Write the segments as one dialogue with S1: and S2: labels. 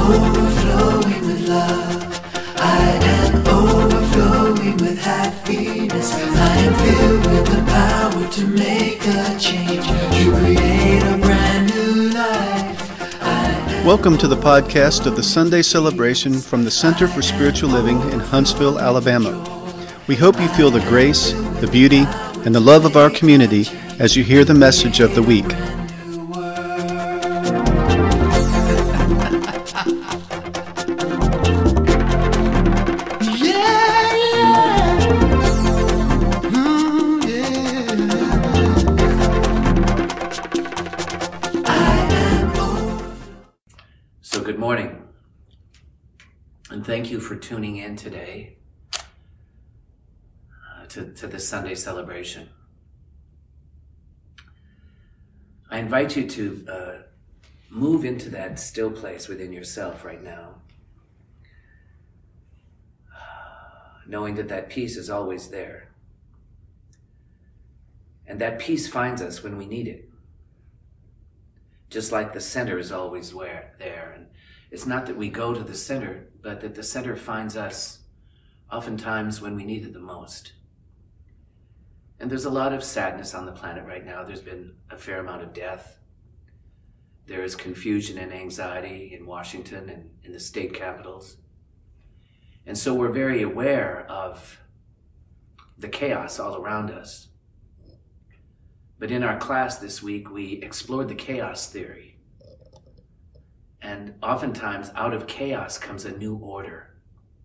S1: overflowing with love. I am overflowing with happiness. I am filled with the power to make a change, to create a brand new life.
S2: Welcome to the podcast of the Sunday celebration from the Center for Spiritual Living in Huntsville, Alabama. We hope you feel the grace, the beauty, and the love of our community as you hear the message of the week.
S3: So good morning, and thank you for tuning in today to this Sunday celebration. I invite you to move into that still place within yourself right now, knowing that that peace is always there. And that peace finds us when we need it. Just like the center is always there. And it's not that we go to the center, but that the center finds us oftentimes when we need it the most. And there's a lot of sadness on the planet right now. There's been a fair amount of death. There is confusion and anxiety in Washington and in the state capitals. And so we're very aware of the chaos all around us. But in our class this week, we explored the chaos theory. And oftentimes, out of chaos comes a new order.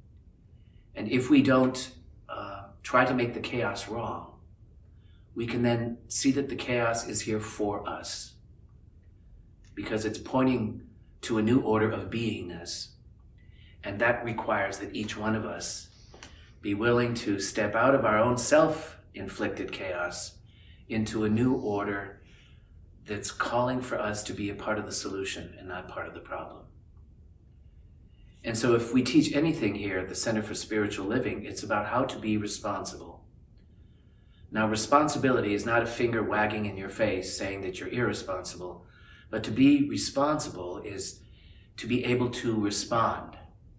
S3: And if we don't try to make the chaos wrong, we can then see that the chaos is here for us, because it's pointing to a new order of beingness. And that requires that each one of us be willing to step out of our own self-inflicted chaos into a new order that's calling for us to be a part of the solution and not part of the problem. And so if we teach anything here at the Center for Spiritual Living, it's about how to be responsible. Now, responsibility is not a finger wagging in your face saying that you're irresponsible, but to be responsible is to be able to respond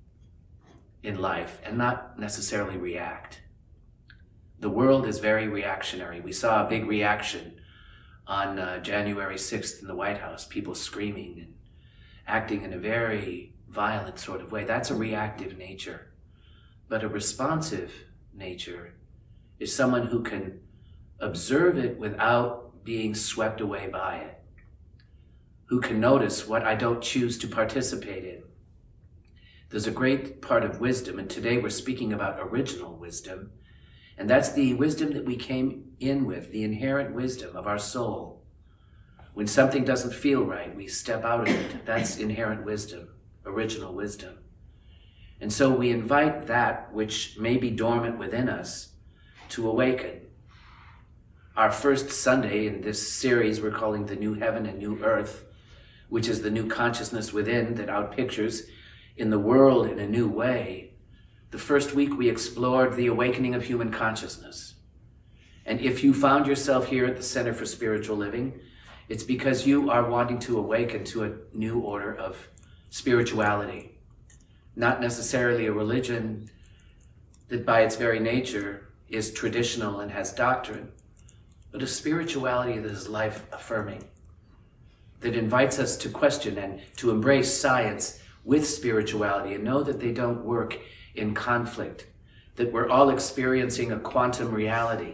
S3: in life and not necessarily react. The world is very reactionary. We saw a big reaction on January 6th in the White House, people screaming and acting in a very violent sort of way. That's a reactive nature. But a responsive nature is someone who can observe it without being swept away by it, who can notice what I don't choose to participate in. There's a great part of wisdom, and today we're speaking about original wisdom, and that's the wisdom that we came in with, the inherent wisdom of our soul. When something doesn't feel right, we step out of it. That's inherent wisdom, original wisdom. And so we invite that which may be dormant within us to awaken. Our first Sunday in this series we're calling The New Heaven and New Earth, which is the new consciousness within that outpictures in the world in a new way. The first week we explored the awakening of human consciousness. And if you found yourself here at the Center for Spiritual Living, it's because you are wanting to awaken to a new order of spirituality. Not necessarily a religion that by its very nature is traditional and has doctrine, but a spirituality that is life-affirming, that invites us to question and to embrace science with spirituality and know that they don't work in conflict, that we're all experiencing a quantum reality.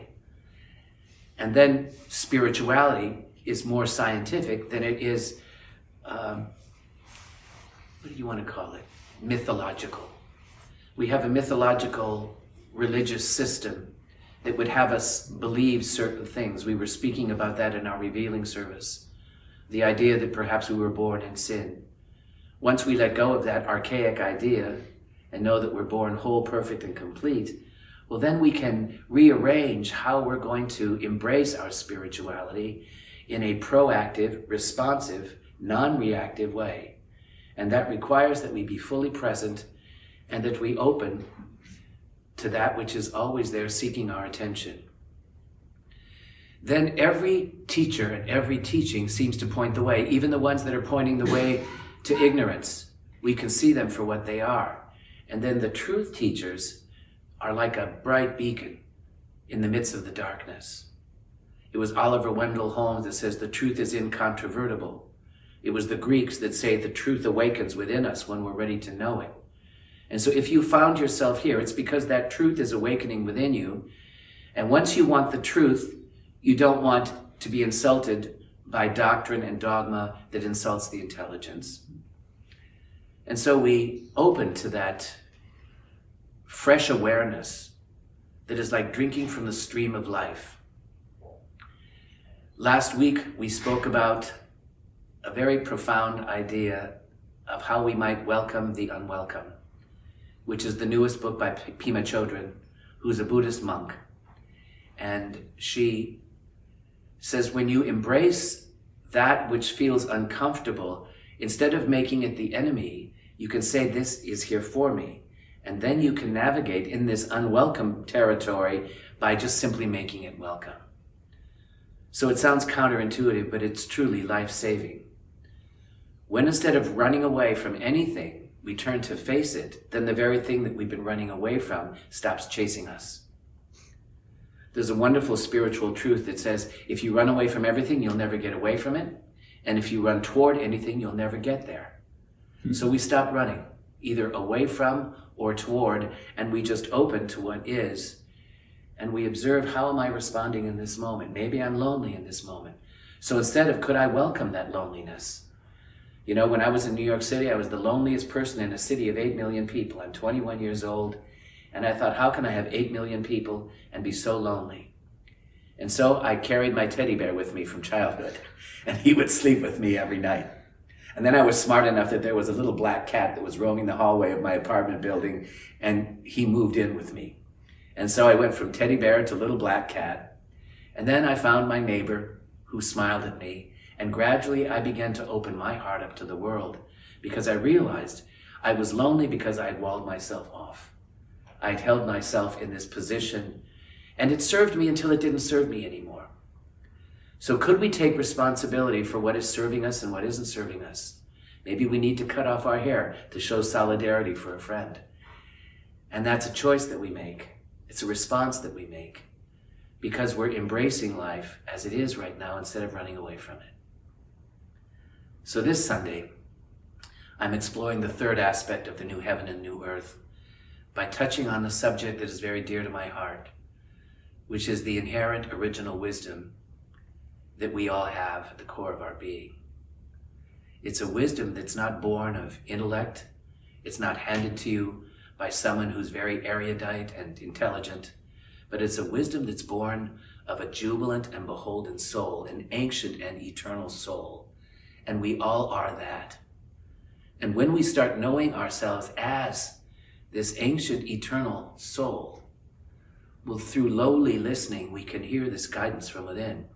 S3: And then spirituality is more scientific than it is, what do you want to call it? Mythological. We have a mythological religious system that would have us believe certain things. We were speaking about that in our revealing service. The idea that perhaps we were born in sin. Once we let go of that archaic idea and know that we're born whole, perfect, and complete, well, then we can rearrange how we're going to embrace our spirituality in a proactive, responsive, non-reactive way. And that requires that we be fully present and that we open to that which is always there seeking our attention. Then every teacher and every teaching seems to point the way, even the ones that are pointing the way to ignorance. we can see them for what they are. And then the truth teachers are like a bright beacon in the midst of the darkness. It was Oliver Wendell Holmes that says the truth is incontrovertible. It was the Greeks that say the truth awakens within us when we're ready to know it. And so if you found yourself here, it's because that truth is awakening within you. And once you want the truth, you don't want to be insulted by doctrine and dogma that insults the intelligence. And so we open to that fresh awareness that is like drinking from the stream of life. Last week, we spoke about a very profound idea of how we might welcome the unwelcome, which is the newest book by Pema Chodron, who's a Buddhist monk. And she says, when you embrace that which feels uncomfortable, instead of making it the enemy, you can say, this is here for me. And then you can navigate in this unwelcome territory by just simply making it welcome. So it sounds counterintuitive, but it's truly life-saving. When instead of running away from anything, we turn to face it, then the very thing that we've been running away from stops chasing us. There's a wonderful spiritual truth that says, if you run away from everything, you'll never get away from it. And if you run toward anything, you'll never get there. So we stop running, either away from or toward, and we just open to what is. And we observe, how am I responding in this moment? Maybe I'm lonely in this moment. So instead of, could I welcome that loneliness? You know, when I was in New York City, I was the loneliest person in a city of 8 million people. I'm 21 years old. And I thought, how can I have 8 million people and be so lonely? And so I carried my teddy bear with me from childhood, and he would sleep with me every night. And then I was smart enough that there was a little black cat that was roaming the hallway of my apartment building, and he moved in with me. And so I went from teddy bear to little black cat. And then I found my neighbor who smiled at me, and gradually I began to open my heart up to the world, because I realized I was lonely because I had walled myself off. I had held myself in this position, and it served me until it didn't serve me anymore. So could we take responsibility for what is serving us and what isn't serving us? Maybe we need to cut off our hair to show solidarity for a friend. And that's a choice that we make. It's a response that we make, because we're embracing life as it is right now instead of running away from it. So this Sunday, I'm exploring the third aspect of the new heaven and new earth by touching on the subject that is very dear to my heart, which is the inherent original wisdom that we all have at the core of our being. It's a wisdom that's not born of intellect. It's not handed to you by someone who's very erudite and intelligent, but it's a wisdom that's born of a jubilant and beholden soul, an ancient and eternal soul. And we all are that. And when we start knowing ourselves as this ancient eternal soul, well, through lowly listening, we can hear this guidance from within.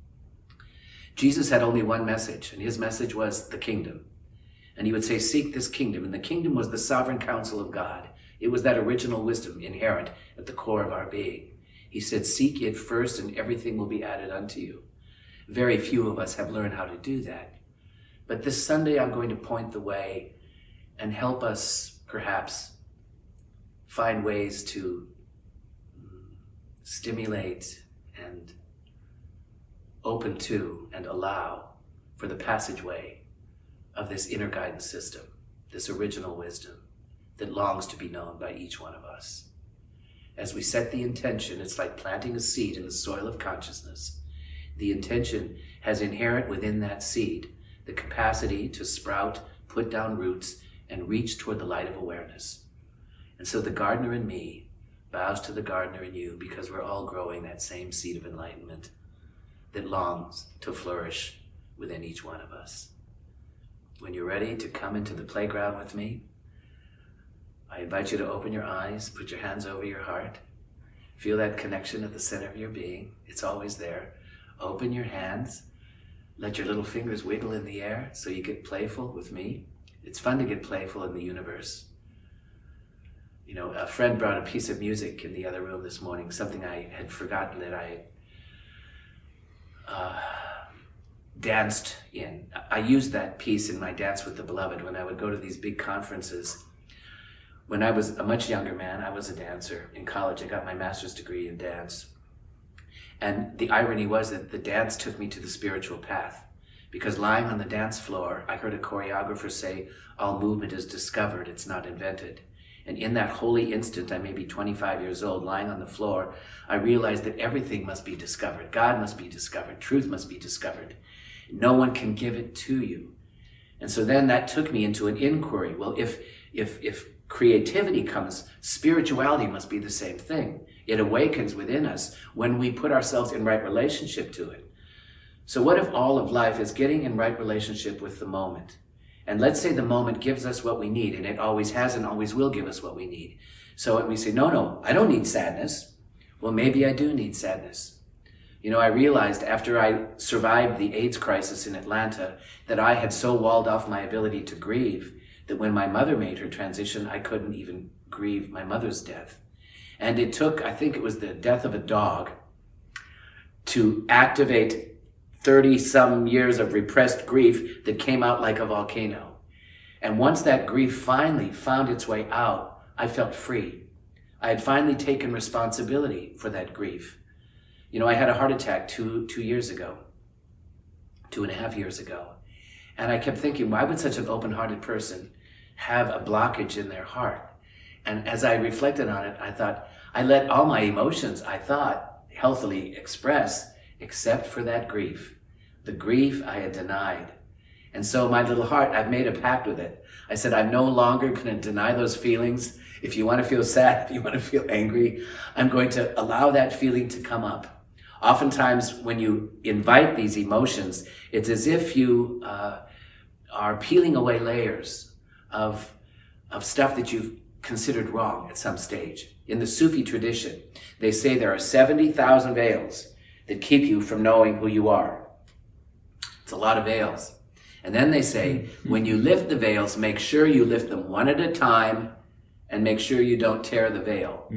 S3: Jesus had only one message, and his message was the kingdom. And he would say, seek this kingdom. And the kingdom was the sovereign counsel of God. It was that original wisdom inherent at the core of our being. He said, seek it first and everything will be added unto you. Very few of us have learned how to do that. But this Sunday, I'm going to point the way and help us perhaps find ways to stimulate and open to and allow for the passageway of this inner guidance system, this original wisdom that longs to be known by each one of us. As we set the intention, it's like planting a seed in the soil of consciousness. The intention has inherent within that seed the capacity to sprout, put down roots, and reach toward the light of awareness. And so the gardener in me bows to the gardener in you, because we're all growing that same seed of enlightenment that longs to flourish within each one of us. When you're ready to come into the playground with me, I invite you to open your eyes, put your hands over your heart, feel that connection at the center of your being. It's always there. Open your hands, let your little fingers wiggle in the air so you get playful with me. It's fun to get playful in the universe. You know, a friend brought a piece of music in the other room this morning, something I had forgotten that I danced in. I used that piece in my Dance with the Beloved when I would go to these big conferences. When I was a much younger man, I was a dancer. In college, I got my master's degree in dance. And the irony was that the dance took me to the spiritual path. Because lying on the dance floor, I heard a choreographer say, all movement is discovered, it's not invented. And in that holy instant, I may be 25 years old, lying on the floor, I realized that everything must be discovered. God must be discovered. Truth must be discovered. No one can give it to you. And so then that took me into an inquiry. Well, if creativity comes, spirituality must be the same thing. It awakens within us when we put ourselves in right relationship to it. So what if all of life is getting in right relationship with the moment? And let's say the moment gives us what we need, and it always has and always will give us what we need. So we say, no, I don't need sadness. Well, maybe I do need sadness. You know, I realized after I survived the AIDS crisis in Atlanta that I had so walled off my ability to grieve that when my mother made her transition, I couldn't even grieve my mother's death. And it took, I think it was the death of a dog, to activate 30-some years of repressed grief that came out like a volcano. And once that grief finally found its way out, I felt free. I had finally taken responsibility for that grief. You know, I had a heart attack 2.5 years ago. And I kept thinking, why would such an open-hearted person have a blockage in their heart? And as I reflected on it, I thought, I let all my emotions, I thought, healthily express, except for that grief. The grief I had denied. And so my little heart, I've made a pact with it. I said, I'm no longer going to deny those feelings. If you want to feel sad, if you want to feel angry, I'm going to allow that feeling to come up. Oftentimes, when you invite these emotions, it's as if you are peeling away layers of stuff that you've considered wrong at some stage. In the Sufi tradition, they say there are 70,000 veils that keep you from knowing who you are. It's a lot of veils. And then they say, when you lift the veils, make sure you lift them one at a time and make sure you don't tear the veil.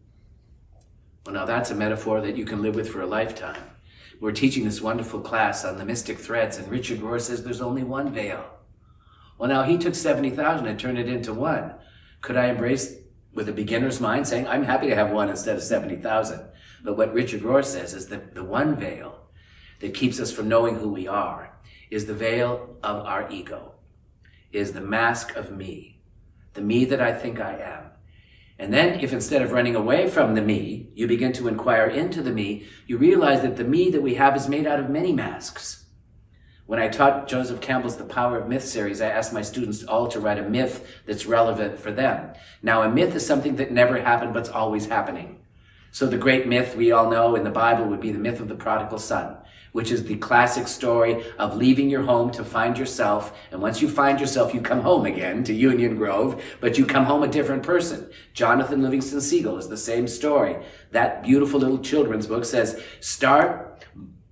S3: Well, now that's a metaphor that you can live with for a lifetime. We're teaching this wonderful class on the mystic threads, and Richard Rohr says there's only one veil. Well, now he took 70,000 and turned it into one. Could I embrace with a beginner's mind saying, I'm happy to have one instead of 70,000? But what Richard Rohr says is that the one veil that keeps us from knowing who we are is the veil of our ego, is the mask of me, the me that I think I am. And then if instead of running away from the me, you begin to inquire into the me, you realize that the me that we have is made out of many masks. When I taught Joseph Campbell's The Power of Myth series, I asked my students all to write a myth that's relevant for them. Now, a myth is something that never happened but's always happening. So the great myth we all know in the Bible would be the myth of the prodigal son, which is the classic story of leaving your home to find yourself. And once you find yourself, you come home again to Union Grove, but you come home a different person. Jonathan Livingston Seagull is the same story. That beautiful little children's book says, start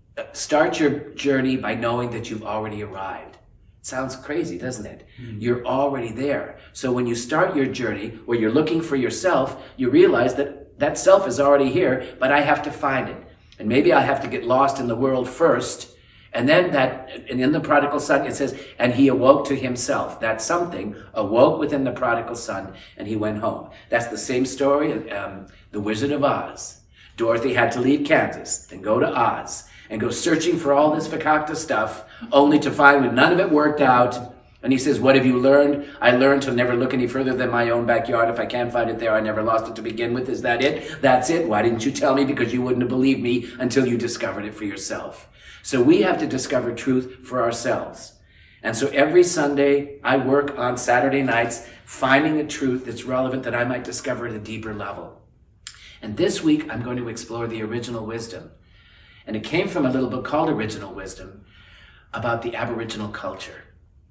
S3: your journey by knowing that you've already arrived. Sounds crazy, doesn't it? You're already there. So when you start your journey where you're looking for yourself, you realize that self is already here, but I have to find it. And maybe I have to get lost in the world first. And then and in the prodigal son, it says, and he awoke to himself. That something awoke within the prodigal son, and he went home. That's the same story of The Wizard of Oz. Dorothy had to leave Kansas and go to Oz and go searching for all this fakakta stuff, only to find when none of it worked out. And he says, what have you learned? I learned to never look any further than my own backyard. If I can't find it there, I never lost it to begin with. Is that it? That's it. Why didn't you tell me? Because you wouldn't have believed me until you discovered it for yourself. So we have to discover truth for ourselves. And so every Sunday, I work on Saturday nights, finding a truth that's relevant that I might discover at a deeper level. And this week, I'm going to explore the original wisdom. And it came from a little book called Original Wisdom about the Aboriginal culture.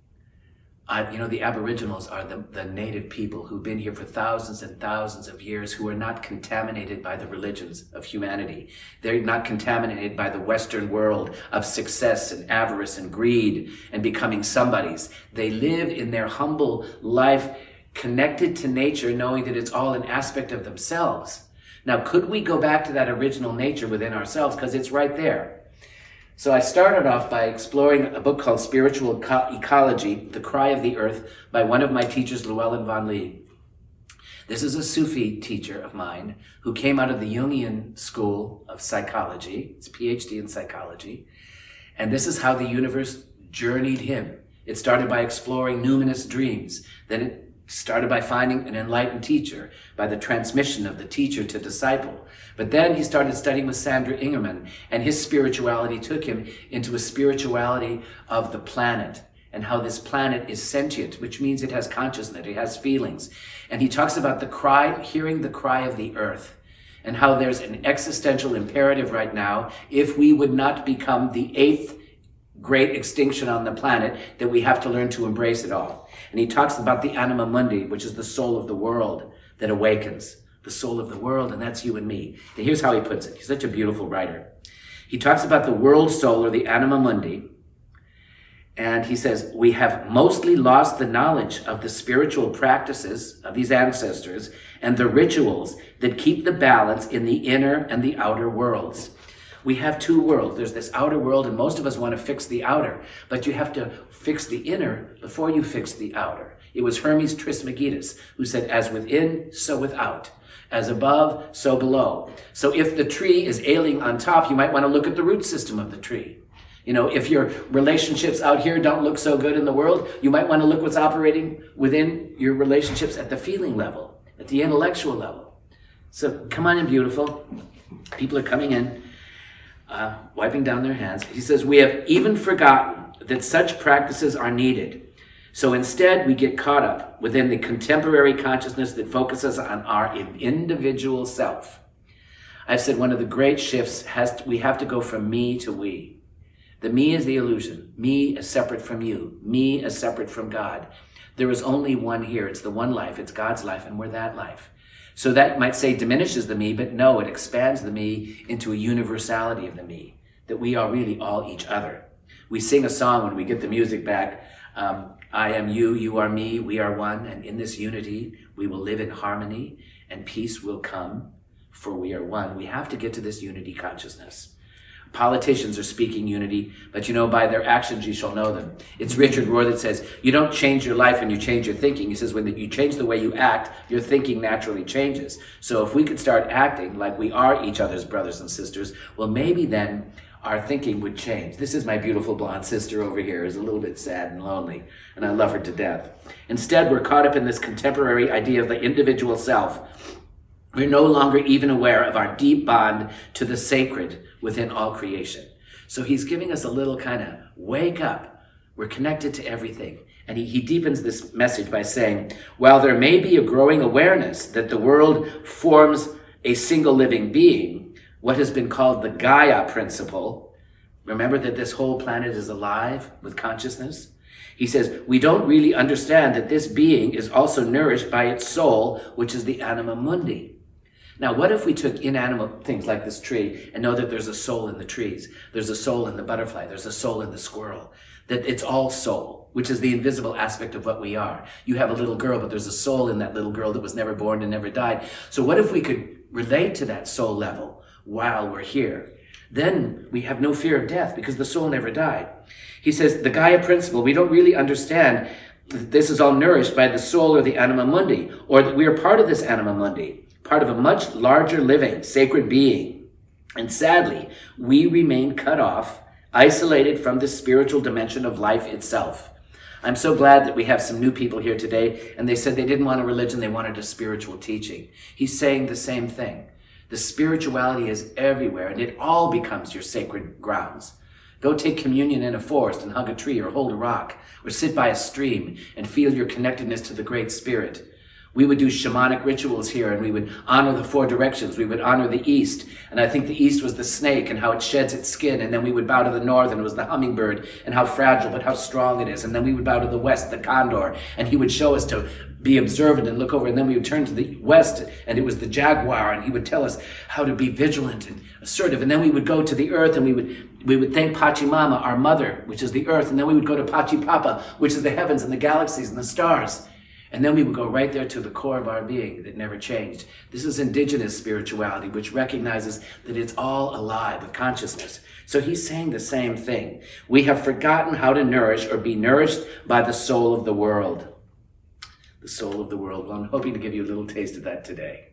S3: The Aboriginals are the native people who've been here for thousands and thousands of years, who are not contaminated by the religions of humanity. They're not contaminated by the Western world of success and avarice and greed and becoming somebodies. They live in their humble life, connected to nature, knowing that it's all an aspect of themselves. Now, could we go back to that original nature within ourselves? Because it's right there. So I started off by exploring a book called Spiritual Ecology, The Cry of the Earth, by one of my teachers, Llewellyn Vaughan-Lee. This is a Sufi teacher of mine who came out of the Jungian school of psychology. It's a PhD in psychology. And this is how the universe journeyed him. It started by exploring numinous dreams. Then it started by finding an enlightened teacher, by the transmission of the teacher to disciple. But then he started studying with Sandra Ingerman, and his spirituality took him into a spirituality of the planet, and how this planet is sentient, which means it has consciousness, it has feelings. And he talks about the cry, hearing the cry of the earth, and how there's an existential imperative right now, if we would not become the 8th great extinction on the planet, that we have to learn to embrace it all. And he talks about the anima mundi, which is the soul of the world that awakens. The soul of the world, and that's you and me. And here's how he puts it. He's such a beautiful writer. He talks about the world soul, or the anima mundi, and he says, we have mostly lost the knowledge of the spiritual practices of these ancestors and the rituals that keep the balance in the inner and the outer worlds. We have 2 worlds. There's this outer world, and most of us want to fix the outer, but you have to fix the inner before you fix the outer. It was Hermes Trismegistus who said, as within, so without. As above, so below. So if the tree is ailing on top, you might want to look at the root system of the tree. You know, if your relationships out here don't look so good in the world, you might want to look what's operating within your relationships at the feeling level, at the intellectual level. So come on in, beautiful. People are coming in, wiping down their hands. He says, we have even forgotten that such practices are needed. So instead, we get caught up within the contemporary consciousness that focuses on our individual self. I've said one of the great shifts we have to go from me to we. The me is the illusion. Me is separate from you. Me is separate from God. There is only one here. It's the one life. It's God's life, and we're that life. So that might say diminishes the me, but no, it expands the me into a universality of the me, that we are really all each other. We sing a song when we get the music back, I am you, you are me, we are one, and in this unity we will live in harmony, and peace will come, for we are one. We have to get to this unity consciousness. Politicians are speaking unity, but you know, by their actions you shall know them. It's Richard Rohr that says, you don't change your life when you change your thinking. He says, when you change the way you act, your thinking naturally changes. So if we could start acting like we are each other's brothers and sisters, well, maybe then our thinking would change. This is my beautiful blonde sister over here, who's a little bit sad and lonely, and I love her to death. Instead, we're caught up in this contemporary idea of the individual self. We're no longer even aware of our deep bond to the sacred within all creation. So he's giving us a little kind of wake up. We're connected to everything. And he deepens this message by saying, while there may be a growing awareness that the world forms a single living being, what has been called the Gaia principle, remember that this whole planet is alive with consciousness? He says, we don't really understand that this being is also nourished by its soul, which is the anima mundi. Now, what if we took inanimate things like this tree and know that there's a soul in the trees, there's a soul in the butterfly, there's a soul in the squirrel, that it's all soul, which is the invisible aspect of what we are. You have a little girl, but there's a soul in that little girl that was never born and never died. So what if we could relate to that soul level while we're here? Then we have no fear of death because the soul never died. He says, the Gaia principle, we don't really understand that this is all nourished by the soul or the anima mundi, or that we are part of this anima mundi, part of a much larger living, sacred being. And sadly, we remain cut off, isolated from the spiritual dimension of life itself. I'm so glad that we have some new people here today, and they said they didn't want a religion, they wanted a spiritual teaching. He's saying the same thing. The spirituality is everywhere, and it all becomes your sacred grounds. Go take communion in a forest and hug a tree or hold a rock, or sit by a stream and feel your connectedness to the Great Spirit. We would do shamanic rituals here, and we would honor the 4 directions. We would honor the East, and I think the East was the snake and how it sheds its skin, and then we would bow to the North, and it was the hummingbird and how fragile but how strong it is, and then we would bow to the West, the condor, and he would show us to be observant and look over, and then we would turn to the West, and it was the jaguar, and he would tell us how to be vigilant and assertive, and then we would go to the Earth, and we would thank Pachamama, our mother, which is the Earth, and then we would go to Pachipapa, which is the heavens and the galaxies and the stars. And then we would go right there to the core of our being that never changed. This is indigenous spirituality, which recognizes that it's all alive with consciousness. So he's saying the same thing. We have forgotten how to nourish or be nourished by the soul of the world. The soul of the world. Well, I'm hoping to give you a little taste of that today.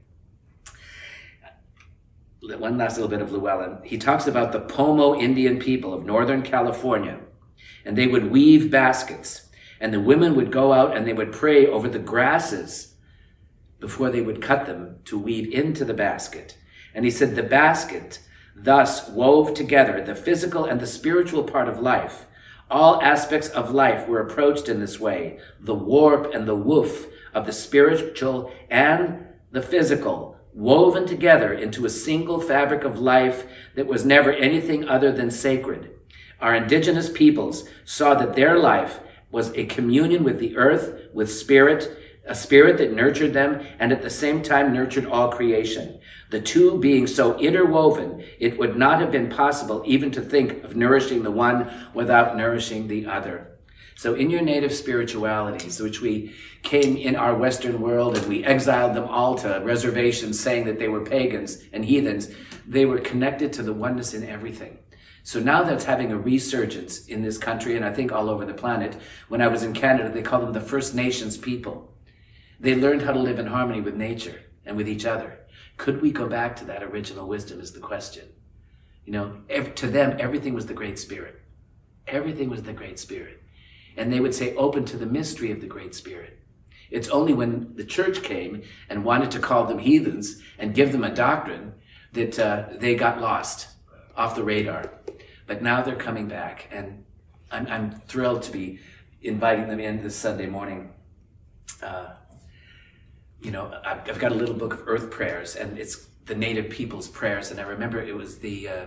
S3: One last little bit of Llewellyn. He talks about the Pomo Indian people of Northern California, and they would weave baskets, and the women would go out and they would pray over the grasses before they would cut them to weave into the basket. And he said the basket thus wove together the physical and the spiritual part of life. All aspects of life were approached in this way, the warp and the woof of the spiritual and the physical, woven together into a single fabric of life that was never anything other than sacred. Our indigenous peoples saw that their life was a communion with the earth, with spirit, a spirit that nurtured them and at the same time nurtured all creation. The two being so interwoven, it would not have been possible even to think of nourishing the one without nourishing the other. So in your native spiritualities, which we came in our Western world and we exiled them all to reservations saying that they were pagans and heathens, they were connected to the oneness in everything. So now that's having a resurgence in this country and I think all over the planet. When I was in Canada, they call them the First Nations people. They learned how to live in harmony with nature and with each other. Could we go back to that original wisdom is the question. You know, to them, everything was the Great Spirit. Everything was the Great Spirit. And they would say, open to the mystery of the Great Spirit. It's only when the church came and wanted to call them heathens and give them a doctrine that they got lost off the radar. But now they're coming back, and I'm thrilled to be inviting them in this Sunday morning. You know, I've got a little book of earth prayers, and it's the native people's prayers. And I remember it was I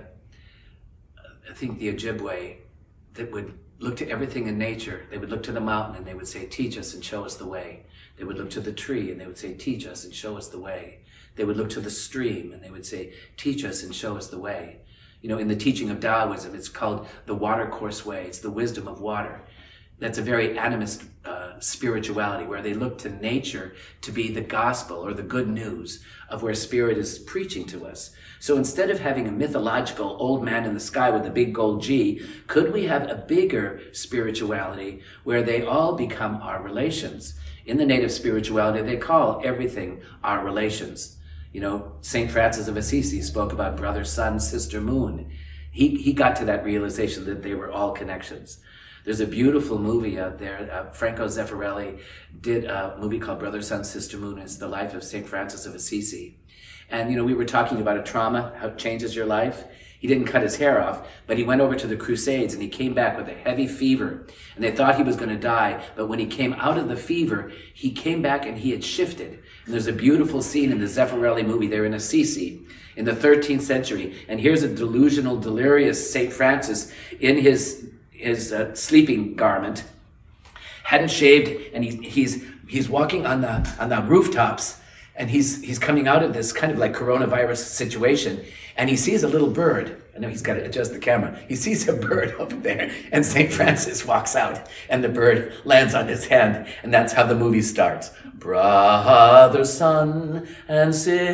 S3: think the Ojibwe that would look to everything in nature. They would look to the mountain and they would say, teach us and show us the way. They would look to the tree and they would say, teach us and show us the way. They would look to the stream and they would say, teach us and show us the way. You know, in the teaching of Taoism, it's called the water course way. It's the wisdom of water. That's a very animist spirituality where they look to nature to be the gospel or the good news of where spirit is preaching to us. So instead of having a mythological old man in the sky with a big gold G, could we have a bigger spirituality where they all become our relations? In the native spirituality, they call everything our relations. You know, St. Francis of Assisi spoke about brother, sun, sister, moon. He got to that realization that they were all connections. There's a beautiful movie out there. Franco Zeffirelli did a movie called Brother, Sun, Sister, Moon. It's the life of St. Francis of Assisi. And, you know, we were talking about a trauma, how it changes your life. He didn't cut his hair off, but he went over to the Crusades and he came back with a heavy fever. And they thought he was going to die. But when he came out of the fever, he came back and he had shifted. And there's a beautiful scene in the Zeffirelli movie. They're in Assisi in the 13th century. And here's a delusional, delirious St. Francis in his sleeping garment, hadn't shaved, and he's walking on the rooftops, and he's coming out of this kind of like coronavirus situation, and he sees a little bird. I know he's got to adjust the camera. He sees a bird over there, and St. Francis walks out, and the bird lands on his hand, and that's how the movie starts. Brother sun and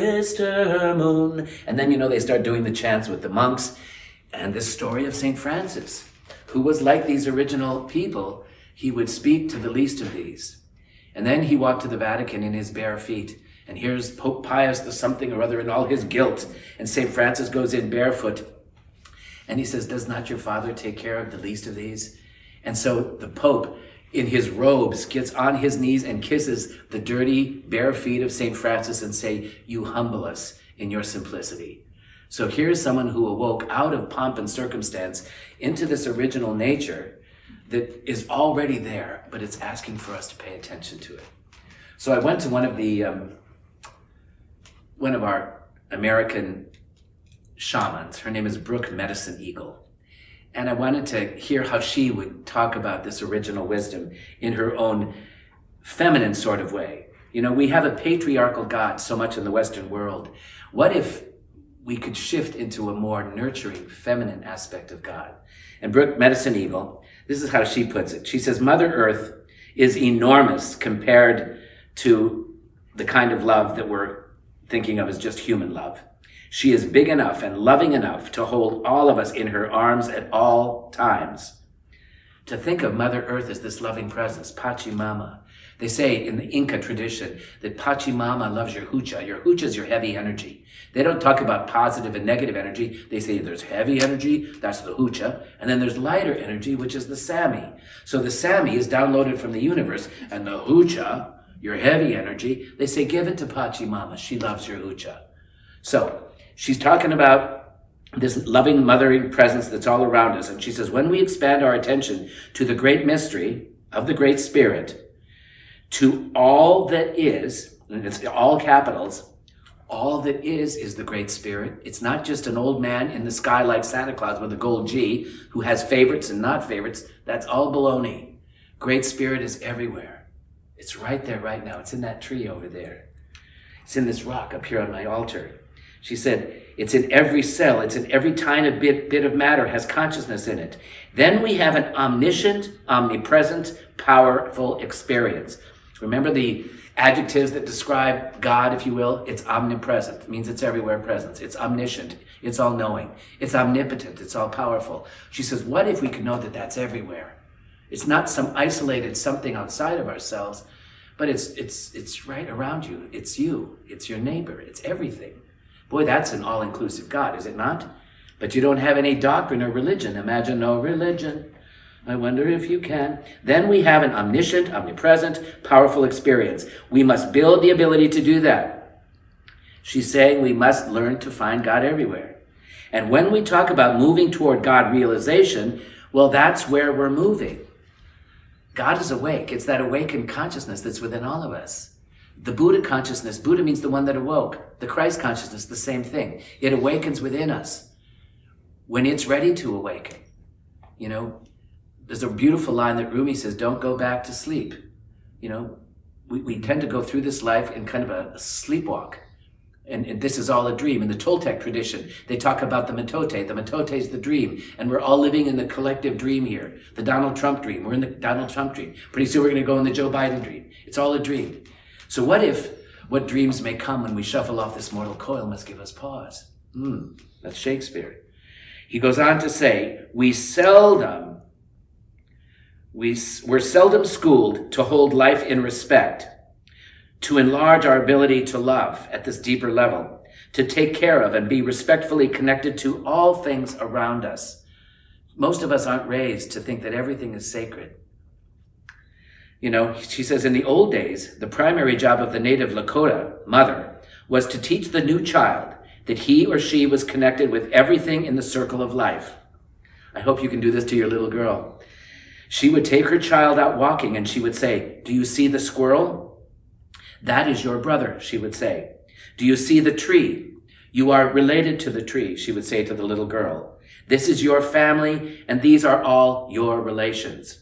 S3: sister moon. And then, you know, they start doing the chants with the monks, and this story of St. Francis, who was like these original people, he would speak to the least of these. And then he walked to the Vatican in his bare feet. And here's Pope Pius the something or other in all his guilt. And St. Francis goes in barefoot. And he says, does not your Father take care of the least of these? And so the Pope, in his robes, gets on his knees and kisses the dirty, bare feet of St. Francis and say, you humble us in your simplicity. So here's someone who awoke out of pomp and circumstance into this original nature that is already there, but it's asking for us to pay attention to it. So I went to one of our American shamans. Her name is Brooke Medicine Eagle. And I wanted to hear how she would talk about this original wisdom in her own feminine sort of way. You know, we have a patriarchal God so much in the Western world. What if we could shift into a more nurturing, feminine aspect of God? And Brooke Medicine Eagle, this is how she puts it. She says, Mother Earth is enormous compared to the kind of love that we're thinking of as just human love. She is big enough and loving enough to hold all of us in her arms at all times. To think of Mother Earth as this loving presence, Pachamama. They say in the Inca tradition that Pachamama loves your hucha. Your hucha is your heavy energy. They don't talk about positive and negative energy. They say there's heavy energy, that's the hucha, and then there's lighter energy, which is the sami. So the sami is downloaded from the universe, and the hucha, your heavy energy, they say give it to Pachamama. She loves your hucha. So she's talking about this loving, mothering presence that's all around us. And she says, when we expand our attention to the great mystery of the Great Spirit, to all that is, and it's all capitals, all that is the Great Spirit. It's not just an old man in the sky like Santa Claus with a gold G who has favorites and not favorites. That's all baloney. Great Spirit is everywhere. It's right there right now. It's in that tree over there. It's in this rock up here on my altar. She said, it's in every cell, it's in every tiny bit of matter has consciousness in it. Then we have an omniscient, omnipresent, powerful experience. Remember the adjectives that describe God, if you will? It's omnipresent. It means it's everywhere present. It's omniscient. It's all-knowing. It's omnipotent. It's all-powerful. She says, what if we could know that that's everywhere? It's not some isolated something outside of ourselves, but it's right around you. It's you. It's your neighbor. It's everything. Boy, that's an all-inclusive God, is it not? But you don't have any doctrine or religion. Imagine no religion. I wonder if you can. Then we have an omniscient, omnipresent, powerful experience. We must build the ability to do that. She's saying we must learn to find God everywhere. And when we talk about moving toward God realization, well, that's where we're moving. God is awake. It's that awakened consciousness that's within all of us. The Buddha consciousness, Buddha means the one that awoke. The Christ consciousness, the same thing. It awakens within us when it's ready to awaken. You know, there's a beautiful line that Rumi says, don't go back to sleep. You know, we tend to go through this life in kind of a sleepwalk. And this is all a dream. In the Toltec tradition, they talk about the mitote. The mitote is the dream. And we're all living in the collective dream here. The Donald Trump dream. We're in the Donald Trump dream. Pretty soon we're going to go in the Joe Biden dream. It's all a dream. So what dreams may come when we shuffle off this mortal coil must give us pause. That's Shakespeare. He goes on to say, we're seldom schooled to hold life in respect, to enlarge our ability to love at this deeper level, to take care of and be respectfully connected to all things around us. Most of us aren't raised to think that everything is sacred. You know, she says, in the old days, the primary job of the native Lakota mother was to teach the new child that he or she was connected with everything in the circle of life. I hope you can do this to your little girl. She would take her child out walking and she would say, do you see the squirrel? That is your brother, she would say. Do you see the tree? You are related to the tree, she would say to the little girl. This is your family and these are all your relations.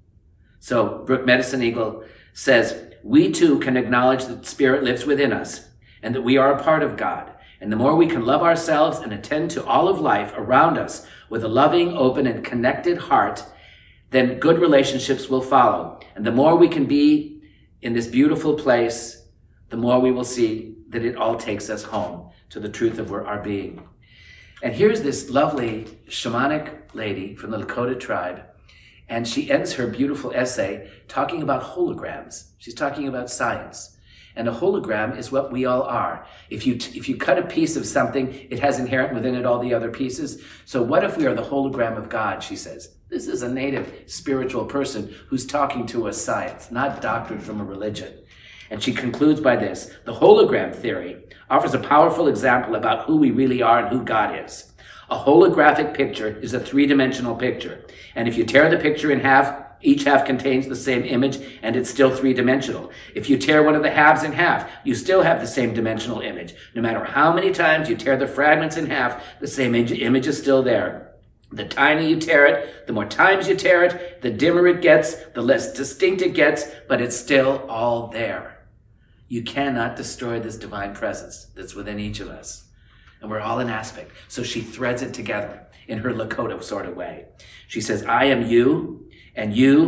S3: So Brooke Medicine Eagle says, we too can acknowledge that Spirit lives within us and that we are a part of God. And the more we can love ourselves and attend to all of life around us with a loving, open, and connected heart, then good relationships will follow. And the more we can be in this beautiful place, the more we will see that it all takes us home to the truth of our being. And here's this lovely shamanic lady from the Lakota tribe. And she ends her beautiful essay talking about holograms. She's talking about science. And a hologram is what we all are. If you cut a piece of something, it has inherent within it all the other pieces. So what if we are the hologram of God, she says. This is a native spiritual person who's talking to us science, not doctrine from a religion. And she concludes by this, the hologram theory offers a powerful example about who we really are and who God is. A holographic picture is a three-dimensional picture. And if you tear the picture in half, each half contains the same image and it's still three-dimensional. If you tear one of the halves in half, you still have the same dimensional image. No matter how many times you tear the fragments in half, the same image is still there. The tinier you tear it, the more times you tear it, the dimmer it gets, the less distinct it gets, but it's still all there. You cannot destroy this divine presence that's within each of us. And we're all an aspect. So she threads it together in her Lakota sort of way. She says, I am you, and you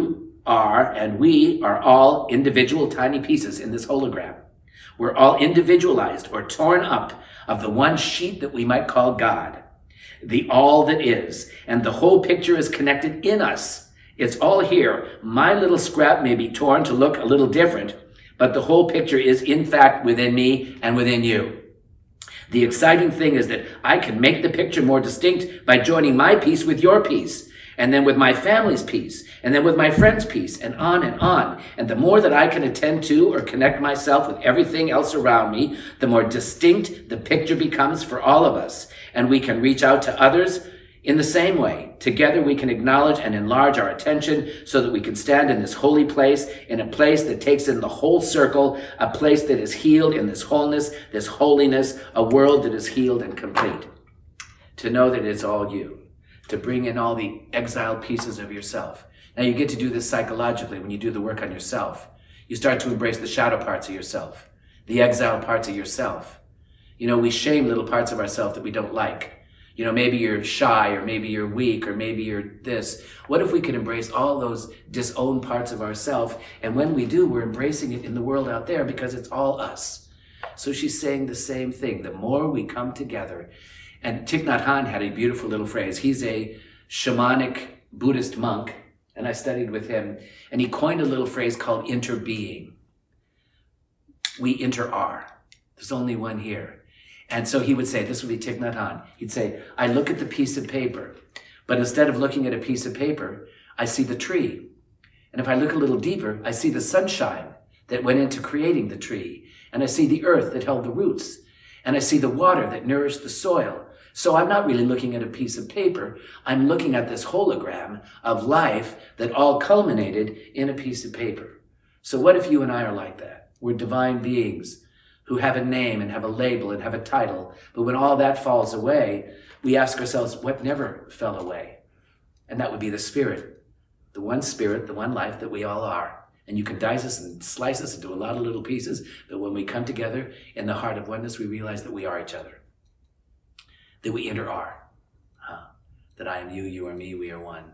S3: are, and we are all individual tiny pieces in this hologram. We're all individualized or torn up of the one sheet that we might call God, the all that is, and the whole picture is connected in us. It's all here. My little scrap may be torn to look a little different, but the whole picture is in fact within me and within you. The exciting thing is that I can make the picture more distinct by joining my piece with your piece, and then with my family's piece, and then with my friend's piece, and on and on. And the more that I can attend to or connect myself with everything else around me, the more distinct the picture becomes for all of us. And we can reach out to others in the same way. Together we can acknowledge and enlarge our attention so that we can stand in this holy place, in a place that takes in the whole circle, a place that is healed in this wholeness, this holiness, a world that is healed and complete. To know that it's all you. To bring in all the exiled pieces of yourself. Now you get to do this psychologically when you do the work on yourself. You start to embrace the shadow parts of yourself, the exiled parts of yourself. You know, we shame little parts of ourselves that we don't like. You know, maybe you're shy, or maybe you're weak, or maybe you're this. What if we could embrace all those disowned parts of ourselves? And when we do, we're embracing it in the world out there because it's all us. So she's saying the same thing. The more we come together. And Thich Nhat Hanh had a beautiful little phrase. He's a shamanic Buddhist monk, and I studied with him. And he coined a little phrase called interbeing. We inter-are. There's only one here. And so he would say, this would be Thich Nhat Hanh. He'd say, I look at the piece of paper, but instead of looking at a piece of paper, I see the tree. And if I look a little deeper, I see the sunshine that went into creating the tree. And I see the earth that held the roots. And I see the water that nourished the soil. So I'm not really looking at a piece of paper. I'm looking at this hologram of life that all culminated in a piece of paper. So what if you and I are like that? We're divine beings who have a name and have a label and have a title. But when all that falls away, we ask ourselves, what never fell away? And that would be the spirit, the one life that we all are. And you can dice us and slice us into a lot of little pieces, but when we come together in the heart of oneness, we realize that we are each other. That we inter-are. That I am you, you are me, we are one.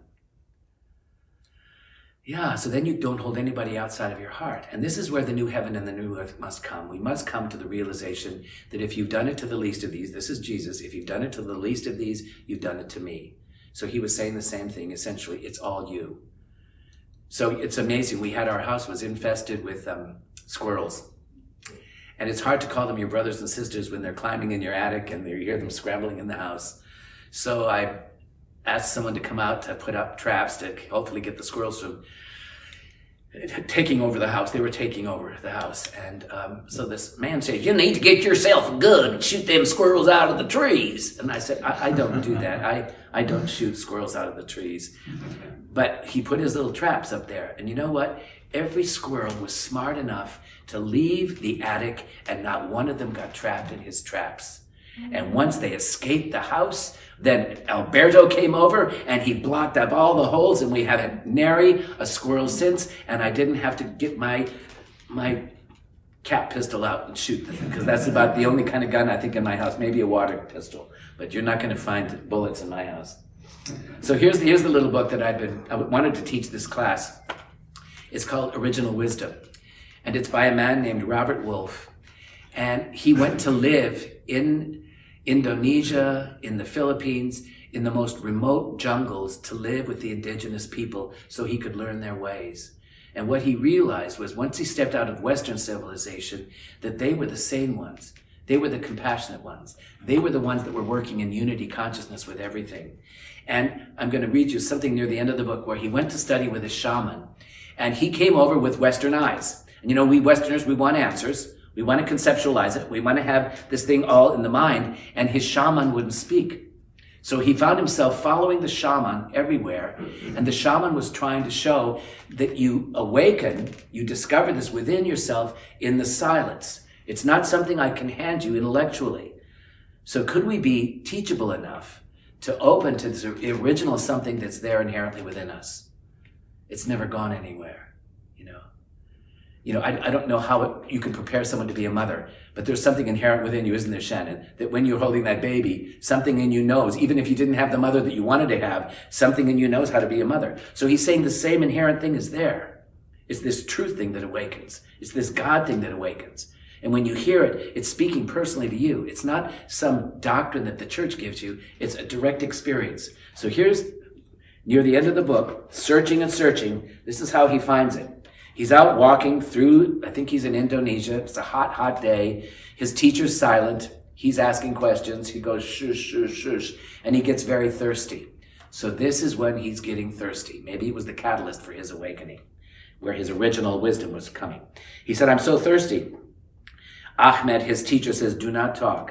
S3: Yeah, so then you don't hold anybody outside of your heart. And this is where the new heaven and the new earth must come. We must come to the realization that if you've done it to the least of these, this is Jesus, if you've done it to the least of these, you've done it to me. So he was saying the same thing, essentially, it's all you. So it's amazing. Our house was infested with squirrels. And it's hard to call them your brothers and sisters when they're climbing in your attic and you hear them scrambling in the house. So I asked someone to come out to put up traps to hopefully get the squirrels from taking over the house. They were taking over the house. And so this man says, you need to get yourself a gun and shoot them squirrels out of the trees. And I said, I don't do that. I don't shoot squirrels out of the trees. But he put his little traps up there. And you know what? Every squirrel was smart enough to leave the attic, and not one of them got trapped in his traps. And once they escaped the house, then Alberto came over and he blocked up all the holes, and we haven't nary a squirrel since. And I didn't have to get my cap pistol out and shoot them, because that's about the only kind of gun I think in my house. Maybe a water pistol, but you're not going to find bullets in my house. So here's the little book that I wanted to teach this class. It's called Original Wisdom, and it's by a man named Robert Wolfe. And he went to live in Indonesia, in the Philippines, in the most remote jungles, to live with the indigenous people so he could learn their ways. And what he realized was, once he stepped out of Western civilization, that they were the sane ones. They were the compassionate ones. They were the ones that were working in unity consciousness with everything. And I'm going to read you something near the end of the book where he went to study with a shaman. And he came over with Western eyes. And you know, we Westerners, we want answers. We want to conceptualize it. We want to have this thing all in the mind. And his shaman wouldn't speak. So he found himself following the shaman everywhere. And the shaman was trying to show that you awaken, you discover this within yourself in the silence. It's not something I can hand you intellectually. So could we be teachable enough to open to the original something that's there inherently within us? It's never gone anywhere, you know. I don't know how you can prepare someone to be a mother, but there's something inherent within you, isn't there, Shannon? That when you're holding that baby, something in you knows, even if you didn't have the mother that you wanted to have, something in you knows how to be a mother. So he's saying the same inherent thing is there. It's this truth thing that awakens. It's this God thing that awakens. And when you hear it, it's speaking personally to you. It's not some doctrine that the church gives you. It's a direct experience. So here's, near the end of the book, searching and searching. This is how he finds it. He's out walking through, I think he's in Indonesia. It's a hot, hot day. His teacher's silent. He's asking questions. He goes, shush, shush, shush. And he gets very thirsty. So this is when he's getting thirsty. Maybe it was the catalyst for his awakening, where his original wisdom was coming. He said, I'm so thirsty. Ahmed, his teacher, says, do not talk.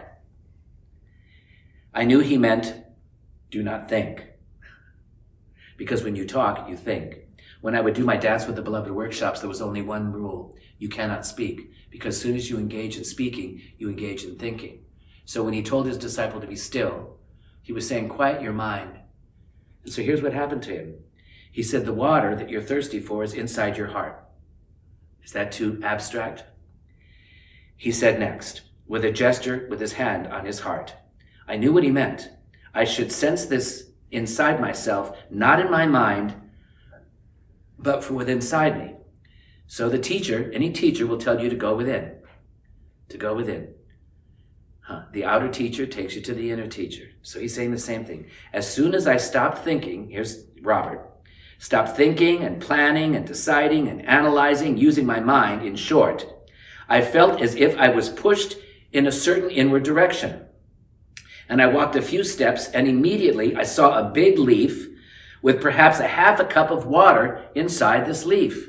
S3: I knew he meant, do not think. Because when you talk, you think. When I would do my Dance with the Beloved workshops, there was only one rule. You cannot speak. Because as soon as you engage in speaking, you engage in thinking. So when he told his disciple to be still, he was saying, quiet your mind. And so here's what happened to him. He said, the water that you're thirsty for is inside your heart. Is that too abstract? He said next, with a gesture with his hand on his heart, I knew what he meant. I should sense this inside myself, not in my mind, but from within inside me. So the teacher, any teacher will tell you to go within. To go within. The outer teacher takes you to the inner teacher. So he's saying the same thing. As soon as I stopped thinking, here's Robert, stopped thinking and planning and deciding and analyzing, using my mind, in short, I felt as if I was pushed in a certain inward direction. And I walked a few steps, and immediately I saw a big leaf with perhaps a half a cup of water inside this leaf.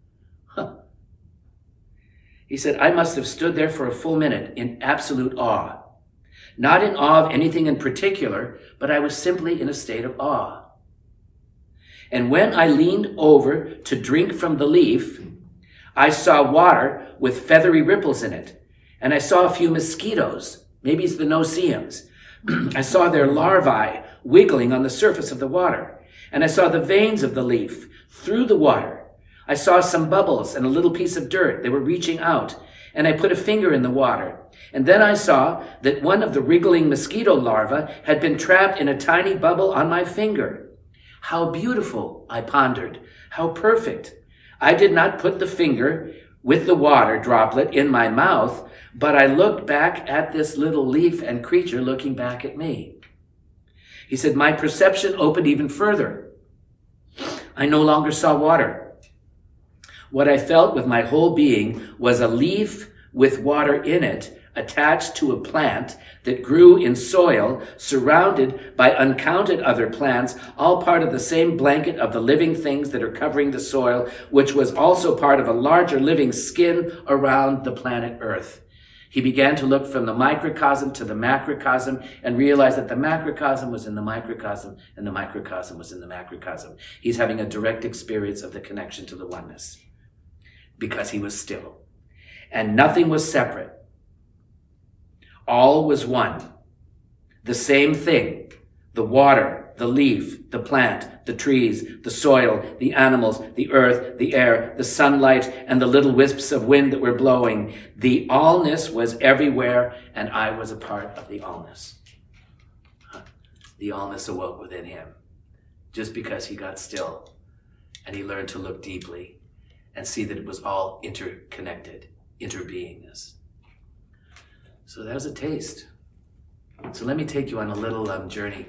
S3: He said, I must have stood there for a full minute in absolute awe. Not in awe of anything in particular, but I was simply in a state of awe. And when I leaned over to drink from the leaf, I saw water with feathery ripples in it. And I saw a few mosquitoes, maybe it's the no-see-ums. I saw their larvae wiggling on the surface of the water. And I saw the veins of the leaf through the water. I saw some bubbles and a little piece of dirt. They were reaching out. And I put a finger in the water. And then I saw that one of the wriggling mosquito larvae had been trapped in a tiny bubble on my finger. How beautiful, I pondered. How perfect. I did not put the finger with the water droplet in my mouth, but I looked back at this little leaf and creature looking back at me. He said, my perception opened even further. I no longer saw water. What I felt with my whole being was a leaf with water in it attached to a plant that grew in soil, surrounded by uncounted other plants, all part of the same blanket of the living things that are covering the soil, which was also part of a larger living skin around the planet Earth. He began to look from the microcosm to the macrocosm and realized that the macrocosm was in the microcosm and the microcosm was in the macrocosm. He's having a direct experience of the connection to the oneness because he was still. And nothing was separate. All was one. The same thing. The water, the leaf, the plant, the trees, the soil, the animals, the earth, the air, the sunlight, and the little wisps of wind that were blowing. The allness was everywhere, and I was a part of the allness. The allness awoke within him just because he got still and he learned to look deeply and see that it was all interconnected, interbeingness. So that was a taste. So let me take you on a little journey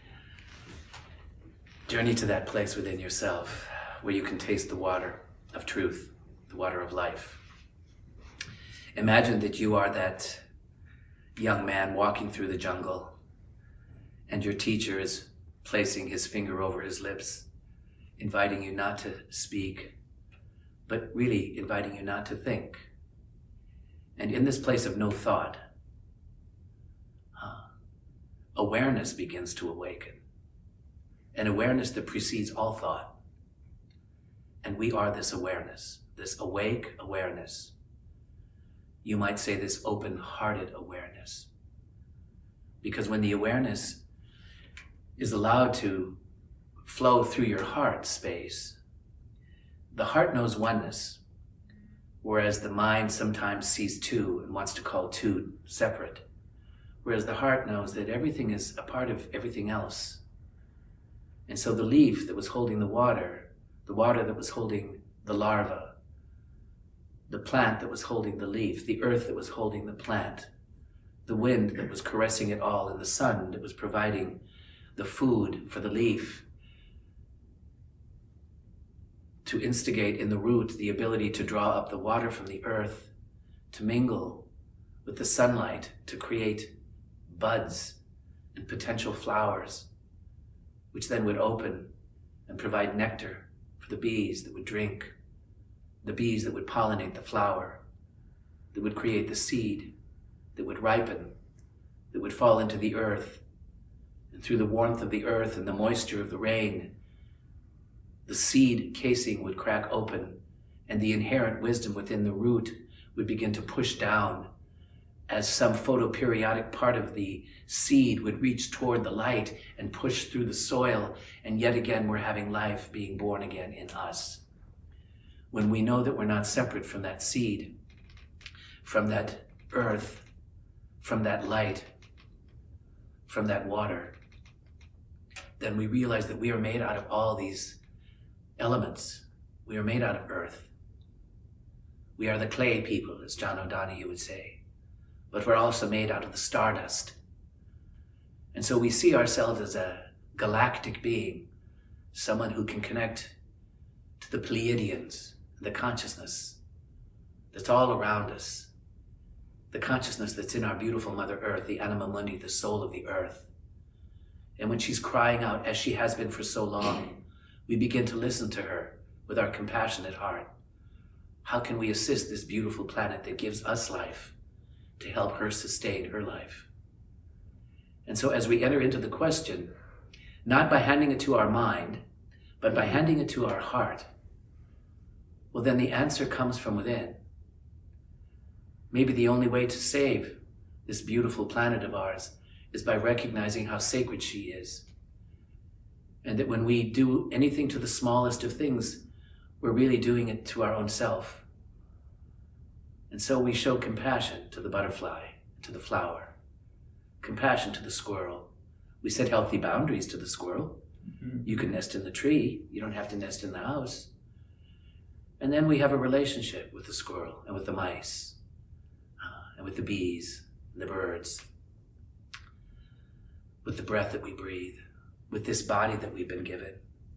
S3: to that place within yourself where you can taste the water of truth, the water of life. Imagine that you are that young man walking through the jungle and your teacher is placing his finger over his lips, inviting you not to speak, but really inviting you not to think. And in this place of no thought, awareness begins to awaken. An awareness that precedes all thought. And we are this awareness, this awake awareness. You might say this open-hearted awareness. Because when the awareness is allowed to flow through your heart space, the heart knows oneness. whereas the mind sometimes sees two and wants to call two separate, whereas the heart knows that everything is a part of everything else. And so the leaf that was holding the water that was holding the larva, the plant that was holding the leaf, the earth that was holding the plant, the wind that was caressing it all, and the sun that was providing the food for the leaf, to instigate in the root the ability to draw up the water from the earth, to mingle with the sunlight, to create buds and potential flowers, which then would open and provide nectar for the bees that would drink, the bees that would pollinate the flower, that would create the seed, that would ripen, that would fall into the earth. And through the warmth of the earth and the moisture of the rain, the seed casing would crack open, and the inherent wisdom within the root would begin to push down as some photoperiodic part of the seed would reach toward the light and push through the soil, and yet again we're having life being born again in us. When we know that we're not separate from that seed, from that earth, from that light, from that water, then we realize that we are made out of all these elements. We are made out of earth. We are the clay people, as John O'Donohue would say. But we're also made out of the stardust. And so we see ourselves as a galactic being, someone who can connect to the Pleiadians, the consciousness that's all around us, the consciousness that's in our beautiful Mother Earth, the Anima Mundi, the soul of the earth. And when she's crying out, as she has been for so long, we begin to listen to her with our compassionate heart. How can we assist this beautiful planet that gives us life to help her sustain her life? And so as we enter into the question, not by handing it to our mind, but by handing it to our heart, well, then the answer comes from within. Maybe the only way to save this beautiful planet of ours is by recognizing how sacred she is. And that when we do anything to the smallest of things, we're really doing it to our own self. And so we show compassion to the butterfly, to the flower, compassion to the squirrel. We set healthy boundaries to the squirrel. Mm-hmm. You can nest in the tree. You don't have to nest in the house. And then we have a relationship with the squirrel and with the mice and with the bees and the birds, with the breath that we breathe, with this body that we've been given.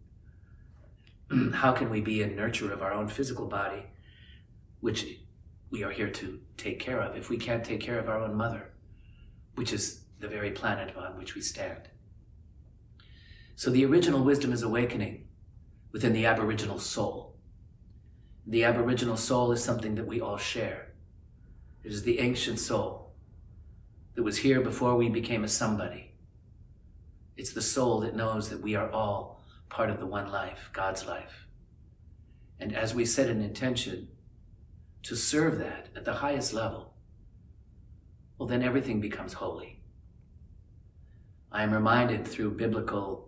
S3: How can we be a nurturer of our own physical body, which we are here to take care of, if we can't take care of our own mother, which is the very planet upon which we stand? So the original wisdom is awakening within the Aboriginal soul. The Aboriginal soul is something that we all share. It is the ancient soul that was here before we became a somebody. It's the soul that knows that we are all part of the one life, God's life. And as we set an intention to serve that at the highest level, well, then everything becomes holy. I am reminded through biblical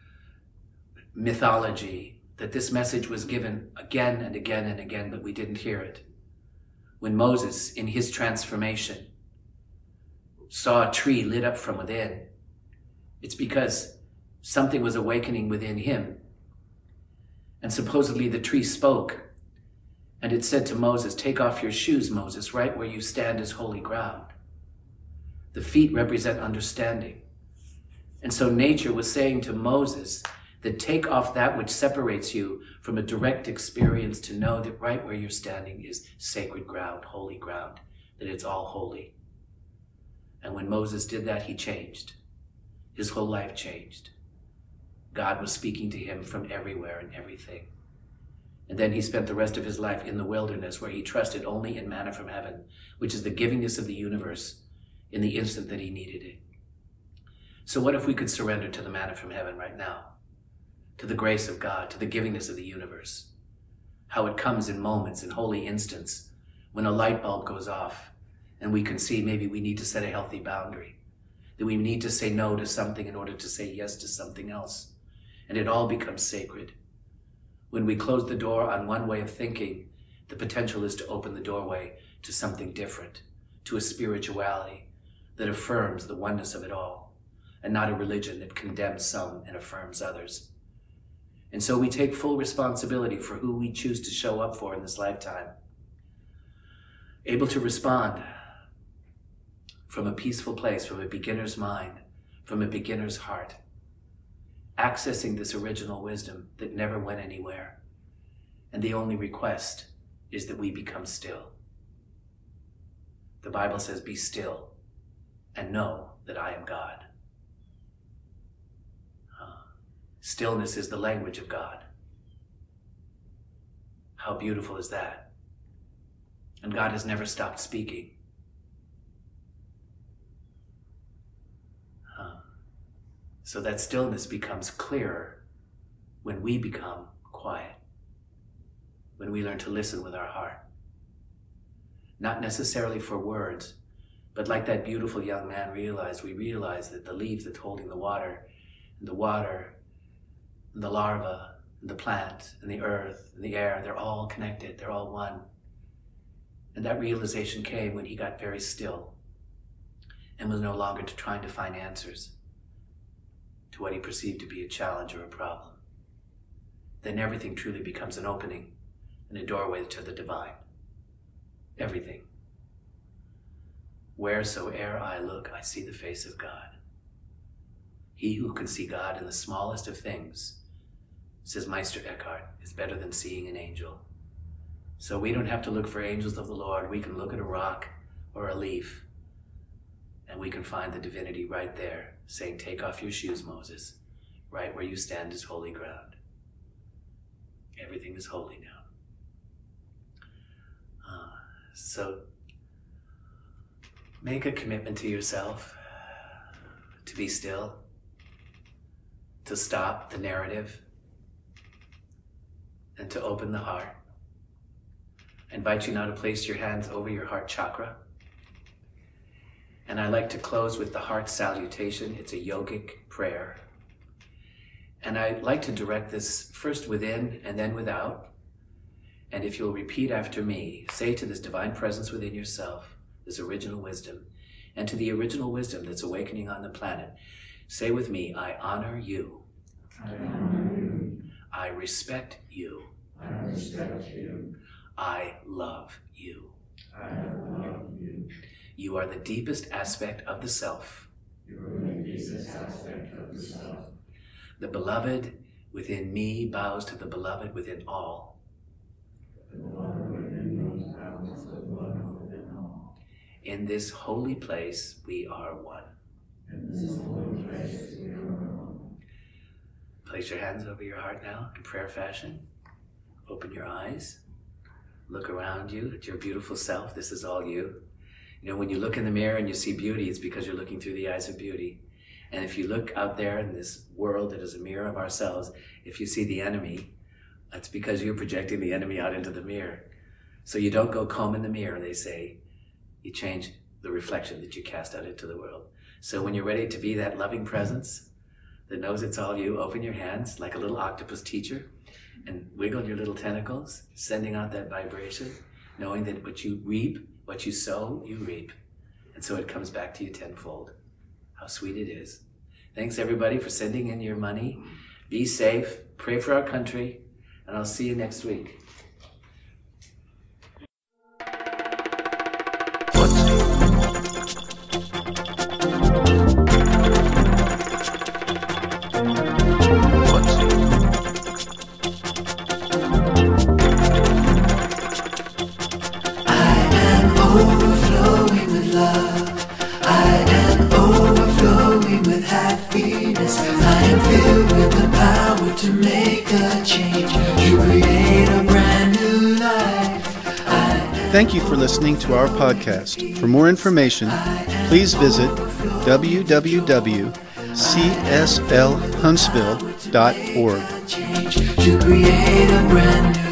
S3: mythology that this message was given again and again and again, but we didn't hear it. When Moses, in his transformation, saw a tree lit up from within, it's because something was awakening within him. And supposedly the tree spoke, and it said to Moses, "Take off your shoes, Moses, right where you stand is holy ground." The feet represent understanding. And so nature was saying to Moses that take off that which separates you from a direct experience to know that right where you're standing is sacred ground, holy ground, that it's all holy. And when Moses did that, he changed. His whole life changed. God was speaking to him from everywhere and everything. And then he spent the rest of his life in the wilderness, where he trusted only in manna from heaven, which is the givingness of the universe in the instant that he needed it. So what if we could surrender to the manna from heaven right now? To the grace of God, to the givingness of the universe. How it comes in moments, in holy instants, when a light bulb goes off and we can see maybe we need to set a healthy boundary, that we need to say no to something in order to say yes to something else. And it all becomes sacred. When we close the door on one way of thinking, The potential is to open the doorway to something different, to a spirituality that affirms the oneness of it all, and not a religion that condemns some and affirms others. And so we take full responsibility for who we choose to show up for in this lifetime, able to respond from a peaceful place, from a beginner's mind, from a beginner's heart, accessing this original wisdom that never went anywhere. And the only request is that we become still. The Bible says, "Be still and know that I am God." Stillness is the language of God. How beautiful is that? And God has never stopped speaking. So that stillness becomes clearer when we become quiet, when we learn to listen with our heart. Not necessarily for words, but like that beautiful young man realized, we realize that the leaf that's holding the water, and the larva, and the plant, and the earth, and the air, they're all connected, they're all one. And that realization came when he got very still and was no longer trying to find answers to what he perceived to be a challenge or a problem. Then everything truly becomes an opening and a doorway to the divine. Everything. Wheresoe'er I look, I see the face of God. He who can see God in the smallest of things, says Meister Eckhart, is better than seeing an angel. So we don't have to look for angels of the Lord. We can look at a rock or a leaf, and we can find the divinity right there, saying, "Take off your shoes, Moses. Right where you stand is holy ground." Everything is holy now. So make a commitment to yourself to be still, to stop the narrative, and to open the heart. I invite you now to place your hands over your heart chakra. And I like to close with the heart salutation. It's a yogic prayer. And I like to direct this first within and then without. And if you'll repeat after me, say to this divine presence within yourself, this original wisdom, and to the original wisdom that's awakening on the planet, say with me, "I honor you.
S4: I honor you.
S3: I respect you.
S4: I respect you.
S3: I love you.
S4: I love you.
S3: You are the deepest aspect of the self.
S4: You are the deepest aspect of the self.
S3: The beloved within me bows to the beloved within all.
S4: The one within me bows to the one within all.
S3: In this holy place, we are one.
S4: In this holy place we are one.
S3: Place your hands over your heart now in prayer fashion. Open your eyes. Look around you at your beautiful self. This is all you. You know, when you look in the mirror and you see beauty, it's because you're looking through the eyes of beauty. And if you look out there in this world that is a mirror of ourselves, if you see the enemy, that's because you're projecting the enemy out into the mirror. So you don't go comb in the mirror, they say. You change the reflection that you cast out into the world. So when you're ready to be that loving presence that knows it's all you, open your hands like a little octopus teacher and wiggle your little tentacles, sending out that vibration, knowing that what you reap, what you sow, you reap. And so it comes back to you tenfold. How sweet it is. Thanks everybody for sending in your money. Be safe, pray for our country, and I'll see you next week.
S1: Overflowing with love, I am overflowing with happiness. I am filled with the power to make a change, to create a brand new life.
S2: Thank you for listening to our podcast. For more information, please visit www.cslhuntsville.org.
S1: To create a brand new